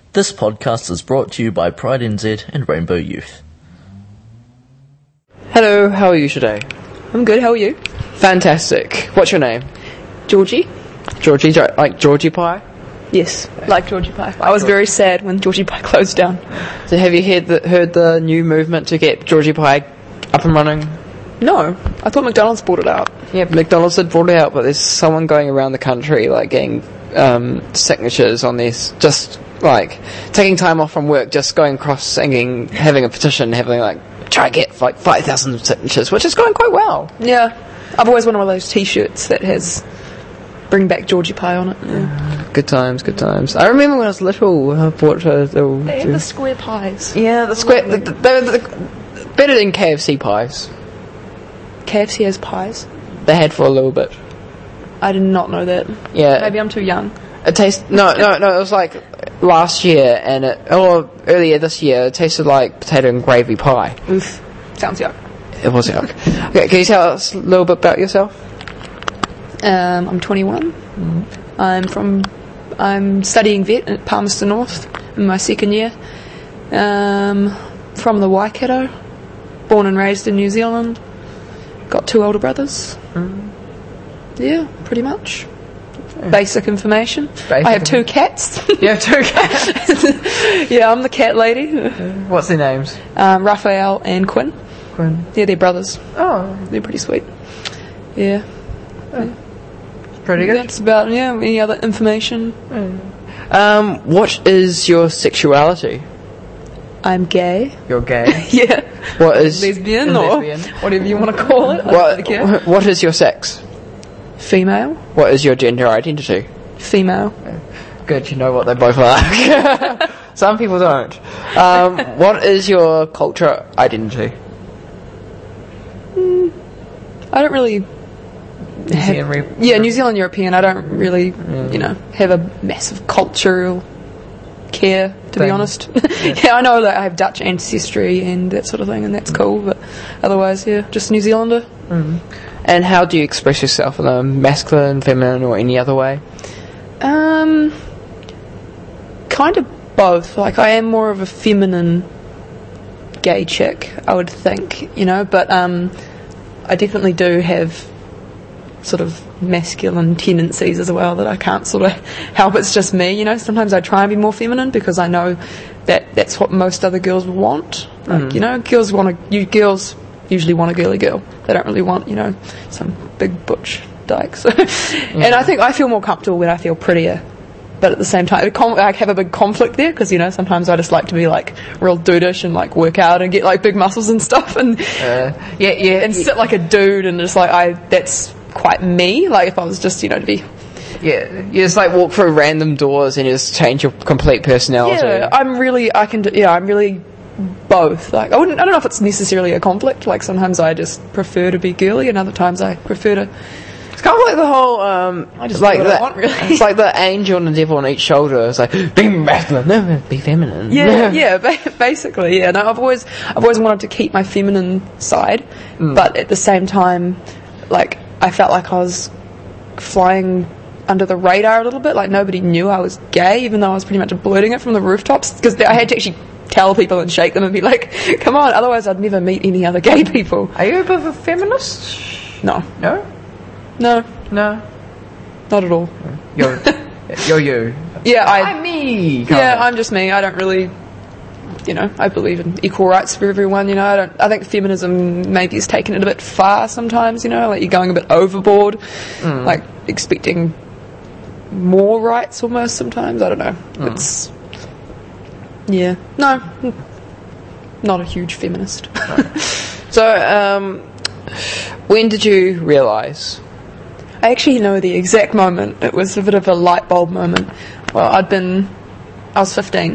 This podcast is brought to you by Pride NZ and Rainbow Youth. Hello, how are you today? I'm good, how are you? Fantastic. What's your name? Georgie? Georgie, like Georgie Pie? Yes, like Georgie Pie. I was very sad when Georgie Pie closed down. So have you heard the new movement to get Georgie Pie up and running? No, I thought McDonald's brought it out. Yeah, McDonald's had brought it out, but there's someone going around the country, like, getting signatures on this, just, like, taking time off from work, just going across singing, having a petition, having, like, try to get, like, 5,000 signatures, which is going quite well. Yeah, I've always wanted one of those t-shirts that has Bring Back Georgie Pie on it. Yeah. Good times, good times. I remember when I was little, I bought They have the square pies. Yeah, the square, they're better than KFC pies. KFC has pies? They had for a little bit. I did not know that. Yeah. Maybe I'm too young. It tastes no. It was like last year or earlier this year. It tasted like potato and gravy pie. Oof, sounds yuck. It was yuck. Okay, can you tell us a little bit about yourself? I'm 21. I'm studying vet at Palmerston North in my second year. From the Waikato, born and raised in New Zealand. Got 2 older brothers. Yeah, pretty much. Basic information. I have 2 cats. You have 2 cats? Yeah, I'm the cat lady. What's their names? Raphael and Quinn. Quinn. Yeah, they're brothers. Oh. They're pretty sweet. Yeah. Pretty good. That's about, any other information? What is your sexuality? I'm gay. You're gay? Yeah. What is... Lesbian or whatever you want to call it. What is your sex? Female. What is your gender identity? Female. Good, you know what they both are. Some people don't. What is your culture identity? I don't really... New Zealand European. I don't really, have a massive cultural care, to be honest. Yeah, I know that I have Dutch ancestry and that sort of thing, and that's cool, but otherwise, just New Zealander. And how do you express yourself in a masculine, feminine, or any other way? Kind of both. Like, I am more of a feminine gay chick, I would think, but I definitely do have sort of masculine tendencies as well that I can't sort of help. It's just me, Sometimes I try and be more feminine because I know that that's what most other girls want. Like, girls usually want a girly girl. They don't really want, some big butch dyke. So. And I think I feel more comfortable when I feel prettier. But at the same time, I have a big conflict there because, sometimes I just like to be, like, real dudish and, like, work out and get, like, big muscles and stuff and and sit like a dude and just, like, that's quite me. Like, if I was just, to be... Yeah, you just, like, walk through random doors and you just change your complete personality. Yeah, I'm really both. Like, I don't know if it's necessarily a conflict. Like, sometimes I just prefer to be girly and other times I prefer to... It's kind of like the whole, I just like that. I want, really. It's like the angel and the devil on each shoulder. It's like, be masculine, no, be feminine. Yeah, basically, yeah. No, I've always wanted to keep my feminine side, but at the same time, like, I felt like I was flying under the radar a little bit. Like, nobody knew I was gay, even though I was pretty much blurting it from the rooftops, because I had to actually tell people and shake them and be like, come on, otherwise I'd never meet any other gay people. Are you a bit of a feminist? No. No? No. No? Not at all. You're you. Yeah, I'm me. I'm just me. I don't really, I believe in equal rights for everyone, I think feminism maybe is taking it a bit far sometimes, like you're going a bit overboard, like expecting more rights almost sometimes. I don't know. It's, no, not a huge feminist. So, when did you realise? I actually know the exact moment. It was a bit of a light bulb moment. Well, I was 15.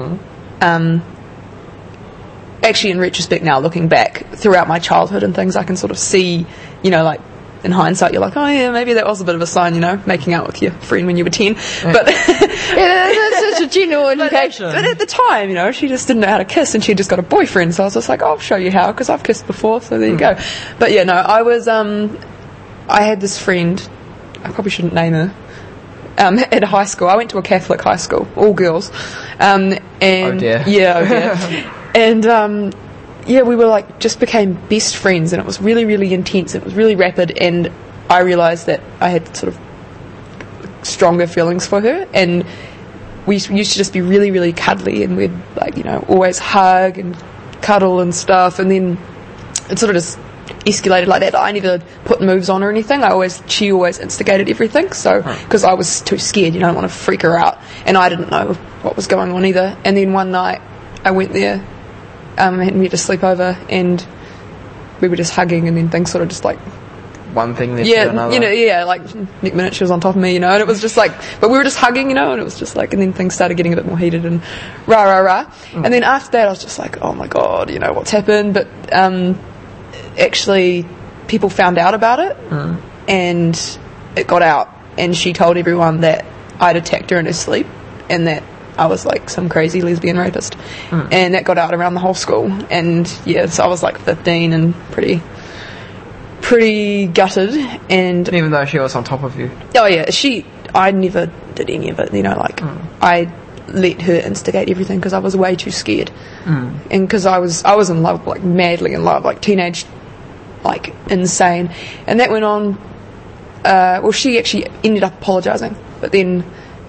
Actually, in retrospect now, looking back, throughout my childhood and things, I can sort of see, like, in hindsight, you're like, oh yeah, maybe that was a bit of a sign, making out with your friend when you were 10. But that's a general indication. But at the time, she just didn't know how to kiss, and she just got a boyfriend. So I was just like, I'll show you how, because I've kissed before. So there you go. But yeah, no, I had this friend. I probably shouldn't name her. at high school. I went to a Catholic high school, all girls. And Oh dear. Yeah, oh dear. And we were like, just became best friends, and it was really, really intense. It was really rapid, and I realised that I had sort of stronger feelings for her, and we used to just be really, really cuddly, and we'd like, always hug and cuddle and stuff, and then it sort of just escalated like that. I never put moves on or anything. She always instigated everything, so because I was too scared, I didn't want to freak her out, and I didn't know what was going on either. And then one night I went there, and we had to sleep over, and we were just hugging, and then things sort of just like one thing led to another. Like next minute she was on top of me, and it was just like, but we were just hugging, and it was just like, and then things started getting a bit more heated and rah. And then after that I was just like, oh my god, what's happened? But actually people found out about it, and it got out, and she told everyone that I'd attacked her in her sleep, and that I was like some crazy lesbian rapist, and that got out around the whole school. And so I was like 15 and pretty gutted. And even though she was on top of you. Oh yeah, I never did any of it, I let her instigate everything because I was way too scared, and because I was in love, like madly in love, like teenage, like insane. And that went on, she actually ended up apologising, but then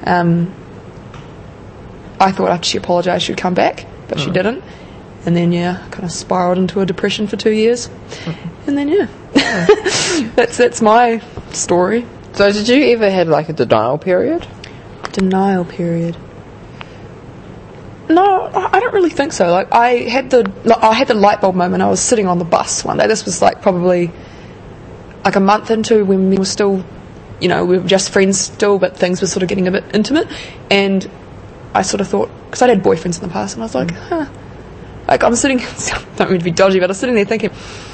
I thought after she apologised she'd come back, but she didn't. And then kind of spiraled into a depression for 2 years, and then that's my story. So did you ever have like a denial period? Denial period? No, I don't really think so. Like I had the light bulb moment. I was sitting on the bus one day. This was like probably like a month into when we were still, we were just friends still, but things were sort of getting a bit intimate. And I sort of thought, because I'd had boyfriends in the past, and I was like, like I'm sitting, don't mean to be dodgy, but I was sitting there thinking,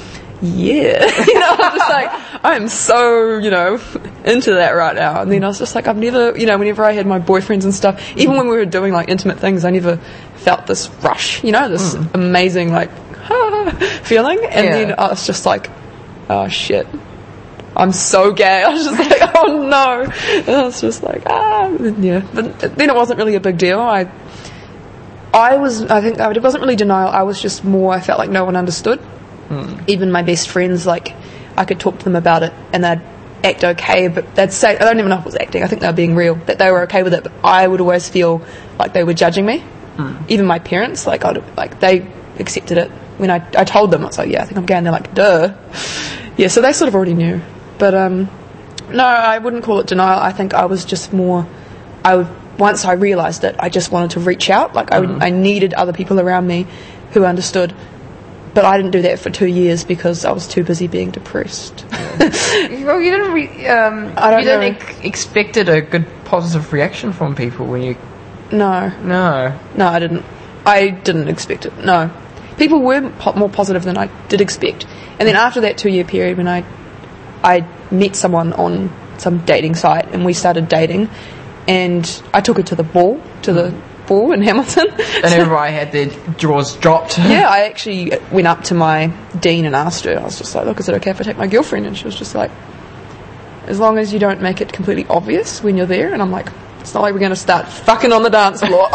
I'm just like, I'm so, into that right now. And then I was just like, I've never, whenever I had my boyfriends and stuff, even when we were doing like intimate things, I never felt this rush, this amazing like feeling. And then I was just like, oh shit, I'm so gay. I was just like, oh no. And I was just like, But then it wasn't really a big deal. I think it wasn't really denial. I was just more, I felt like no one understood. Even my best friends, like, I could talk to them about it and they'd act okay, but they'd say, I don't even know if it was acting, I think they were being real, that they were okay with it, but I would always feel like they were judging me. Even my parents, they accepted it. When I told them, I was like, I think I'm gay, and they're like, duh. So they sort of already knew. But, no, I wouldn't call it denial. I think I was just more, once I realised it, I just wanted to reach out. Like, I needed other people around me who understood. But I didn't do that for 2 years because I was too busy being depressed. Well, you didn't expected a good positive reaction from people when you... No, I didn't. I didn't expect it, no. People were more positive than I did expect. And then after that 2 year period when I met someone on some dating site and we started dating, and I took her to the ball, in Hamilton. And everybody had their jaws dropped. I actually went up to my dean and asked her. I was just like, look, is it okay if I take my girlfriend? And she was just like, as long as you don't make it completely obvious when you're there. And I'm like, it's not like we're going to start fucking on the dance floor.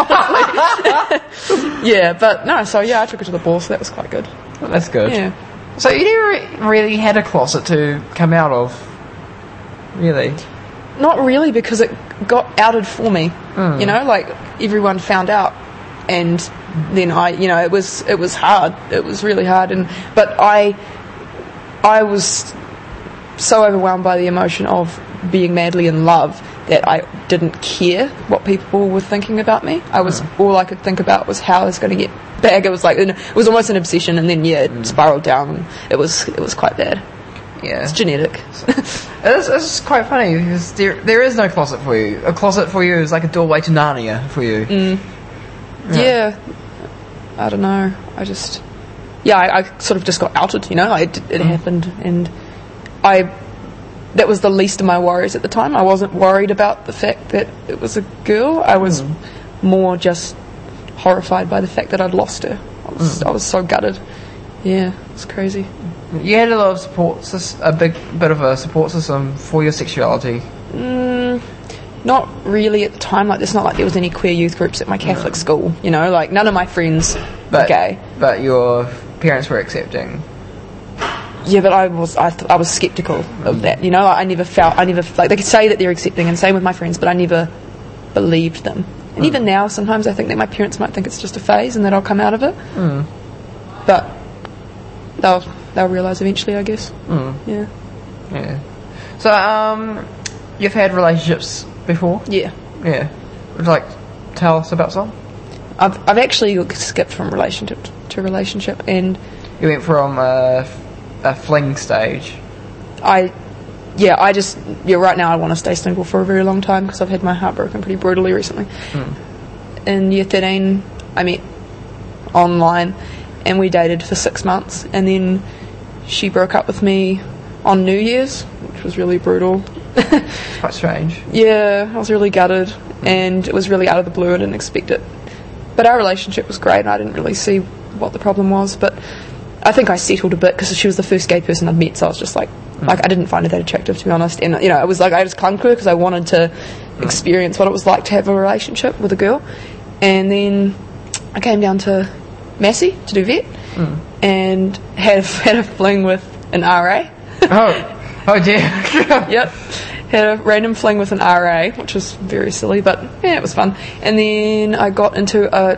But no, so I took her to the ball, so that was quite good. Well, that's good. Yeah. So you never really had a closet to come out of, really? Not really, because it got outed for me. Like everyone found out, and then it was hard. It was really hard, but I was so overwhelmed by the emotion of being madly in love that I didn't care what people were thinking about me. All I could think about was how I was going to get back. It was like, it was almost an obsession, and then it spiraled down. And it was quite bad. Yeah, it's genetic. It's quite funny because there is no closet for you. A closet for you is like a doorway to Narnia for you. Yeah. I don't know. I just, I sort of just got outed. It happened, and that was the least of my worries at the time. I wasn't worried about the fact that it was a girl. I was more just horrified by the fact that I'd lost her. I was so gutted. Yeah, it's crazy. You had a lot of support, a big bit of a support system for your sexuality. Not really at the time. Like, it's not like there was any queer youth groups at my Catholic school. You know, like none of my friends were gay. But your parents were accepting. Yeah, but I was skeptical of that. You know, I never like they could say that they're accepting, and same with my friends, but I never believed them. And even now, sometimes I think that my parents might think it's just a phase and that I'll come out of it. But they'll realise eventually, I guess. Yeah. So, you've had relationships before? Yeah. Yeah. Would you like to tell us about some? I've actually skipped from relationship to relationship, and you went from a fling stage. Right now I want to stay single for a very long time because I've had my heart broken pretty brutally recently. In year 13, I met online, and we dated for 6 months, and then she broke up with me on New Year's, which was really brutal. Quite strange. Yeah, I was really gutted, and it was really out of the blue. I didn't expect it. But our relationship was great, and I didn't really see what the problem was. But I think I settled a bit because she was the first gay person I'd met, so I was just like I didn't find her that attractive, to be honest. And, you know, it was like I just clung to her because I wanted to experience what it was like to have a relationship with a girl. And then I came down to Massey to do vet, and had a fling with an RA. Oh dear. Yep. Had a random fling with an RA, which was very silly, but yeah, it was fun. And then I got into a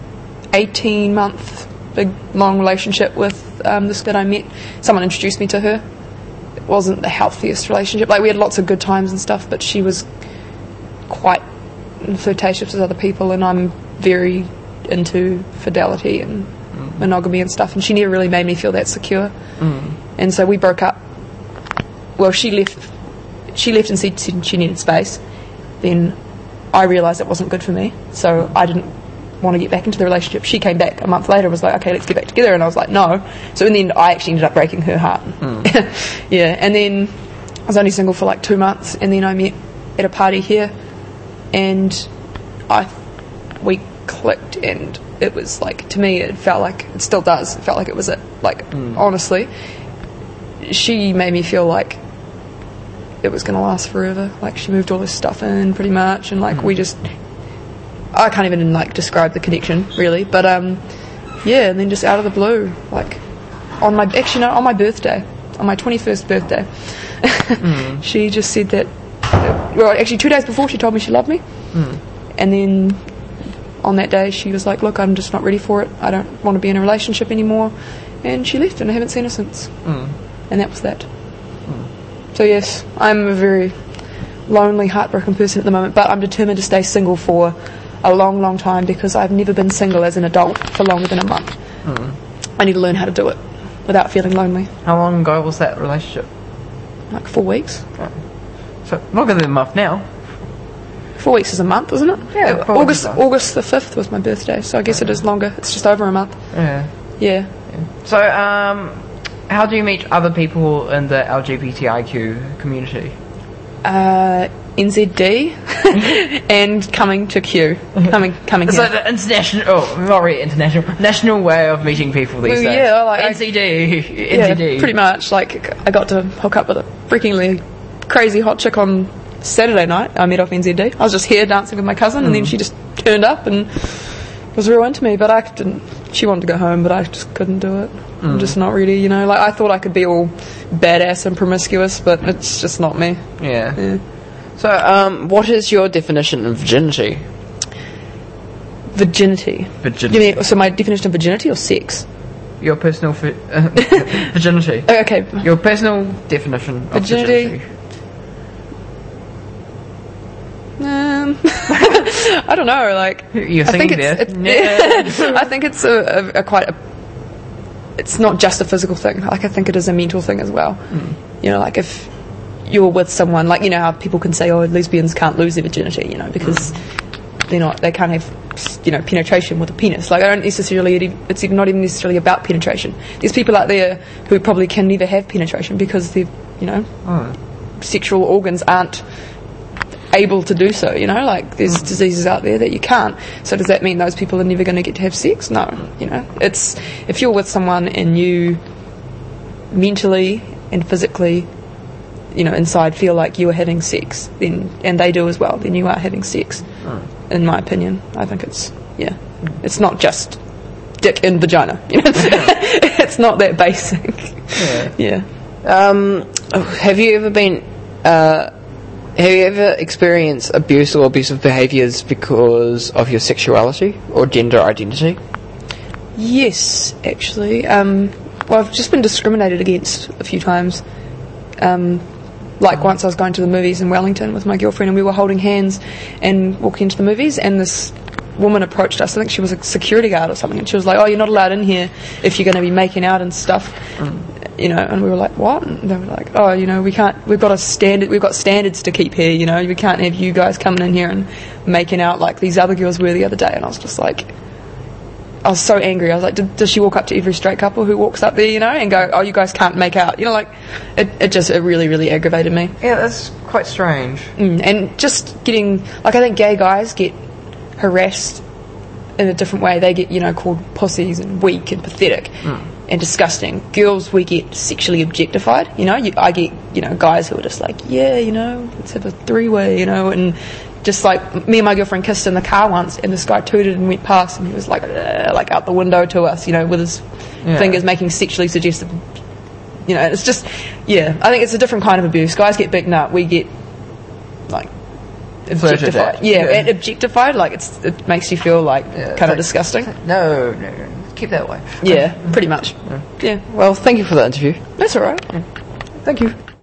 18-month big long relationship with this girl I met. Someone introduced me to her. It wasn't the healthiest relationship. Like, we had lots of good times and stuff, but she was quite flirtatious with other people, and I'm very into fidelity and monogamy and stuff, and she never really made me feel that secure. And so we broke up. Well, she left and said she needed space. Then I realised it wasn't good for me, so I didn't want to get back into the relationship. She came back a month later and was like, okay, let's get back together, and I was like, no. So in the end I actually ended up breaking her heart. Yeah. And then I was only single for like 2 months, and then I met at a party here, and we clicked, and it was like, to me it felt like, it still does, it felt like it was it. Like, honestly, she made me feel like it was going to last forever. Like, she moved all this stuff in pretty much, and like we just, I can't even like describe the connection really, but yeah. And then just out of the blue, like on my birthday, on my 21st birthday, she just said that, well, actually 2 days before, she told me she loved me, and then on that day she was like, look, I'm just not ready for it, I don't want to be in a relationship anymore, and she left, and I haven't seen her since. And that was that. So yes, I'm a very lonely, heartbroken person at the moment, but I'm determined to stay single for a long, long time, because I've never been single as an adult for longer than a month. I need to learn how to do it without feeling lonely. How long ago was that relationship? Like 4 weeks. So longer than a month now. 4 weeks is a month, isn't it? Yeah. August the 5th was my birthday, so I guess it is longer. It's just over a month. Yeah. So, how do you meet other people in the LGBTIQ community? NZD and coming to Q. Coming here. So the international, not really international, national way of meeting people these days. Yeah, like NZD. Yeah, pretty much. Like, I got to hook up with a freakingly crazy hot chick on Saturday night. I met off NZD. I was just here dancing with my cousin, and then she just turned up and was real into me, but I didn't. She wanted to go home, but I just couldn't do it. I'm just not ready, you know. Like, I thought I could be all badass and promiscuous, but it's just not me. Yeah. So, what is your definition of virginity? Virginity. You mean, so my definition of virginity or sex? Your personal virginity. Okay. Your personal definition of virginity. I don't know. Like, you're thinking there. I think it's a quite a. It's not just a physical thing. Like, I think it is a mental thing as well. You know, like if you're with someone, like, you know how people can say, oh, lesbians can't lose their virginity, you know, because they can't have, you know, penetration with a penis. Like, I don't necessarily, it's not even necessarily about penetration. There's people out there who probably can never have penetration because their, you know, sexual organs aren't able to do so, you know, like there's diseases out there that you can't. So does that mean those people are never going to get to have sex? No, you know, it's, if you're with someone and you mentally and physically inside feel like you are having sex, then, and they do as well, then you are having sex. In my opinion, I think it's not just dick and vagina. It's not that basic. Yeah. Have you ever experienced abuse or abusive behaviours because of your sexuality or gender identity? Yes, actually. Well, I've just been discriminated against a few times. Like once I was going to the movies in Wellington with my girlfriend, and we were holding hands and walking into the movies, and this woman approached us. I think she was a security guard or something, and she was like, "Oh, you're not allowed in here if you're going to be making out and stuff." And we were like, "What?" And they were like, "Oh, we can't. We've got standards to keep here. We can't have you guys coming in here and making out like these other girls were the other day." And I was just like, I was so angry. I was like, does she walk up to every straight couple who walks up there, and go, "Oh, you guys can't make out"? It really, really aggravated me. Yeah, that's quite strange. And just getting, I think gay guys get harassed in a different way. They get, called pussies and weak and pathetic and disgusting. Girls, we get sexually objectified. I get, guys who are just like, yeah, let's have a three-way, and just like me and my girlfriend kissed in the car once, and this guy tooted and went past, and he was like out the window to us, with his fingers making sexually suggestive. It's just, I think it's a different kind of abuse. Guys get big nut, we get like objectified. And objectified, like it makes you feel like kind of disgusting. No, keep that way. Yeah, pretty much. Yeah. Well, thank you for that interview. That's all right. Thank you.